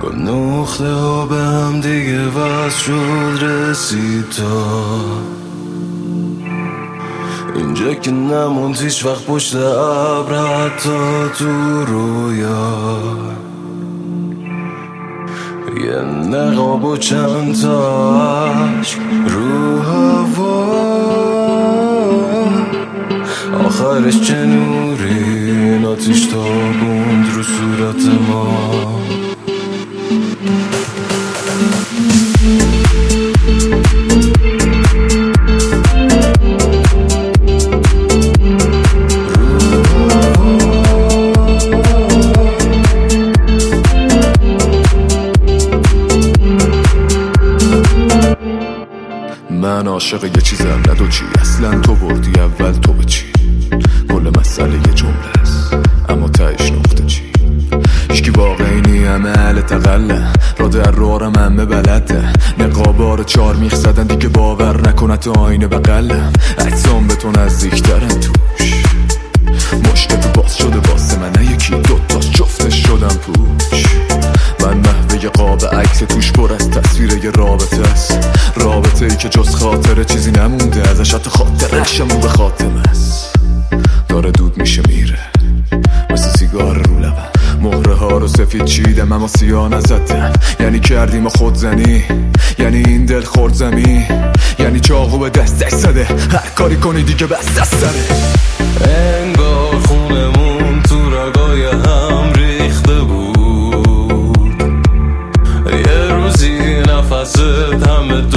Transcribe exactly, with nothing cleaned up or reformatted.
با نقطه ها به هم دیگه وصل شد رسید تا اینجا که نموند هیچ وقت پشت ابر حتی تو رویا. یه نقاب و چند تا عشق رو هوا، آخرش چه نوری آتیش تابوند رو صورت ما. من عاشق یه چیزم ندو چی، اصلا تو بردی اول تو به چی. کل مسئله یه جمله است اما تایش نقطه چی. هیچکی واقعی نی همه اهل تقله، را در روارم همه بلده. نقابار چار میخ زدن دیگه باور نکنه تو آینه بقلم. اجسام به تو نزدیکترن توش، مشکل تو باز شده واسه من یکی دوتاش جفتش شدم پوش. من محوه قاب عکس توش پر از تصویر یه رابطه است، رابطه ای که جز خاطره چیزی نمونده ازش، حتی خاطرشم رو به خاتمه است. داره دود میشه میره مثل سیگار رو لبم، مهره ها رو سفید چیدم اما سیاه نزدم. یعنی کردیم خودزنی، یعنی این دل خورد زمین، یعنی چاقو به دستش زده هر کاری کنی دیگه بس دست داره. انگار خونمون تو رگای هم ریخته بود، یه روزی نفست همه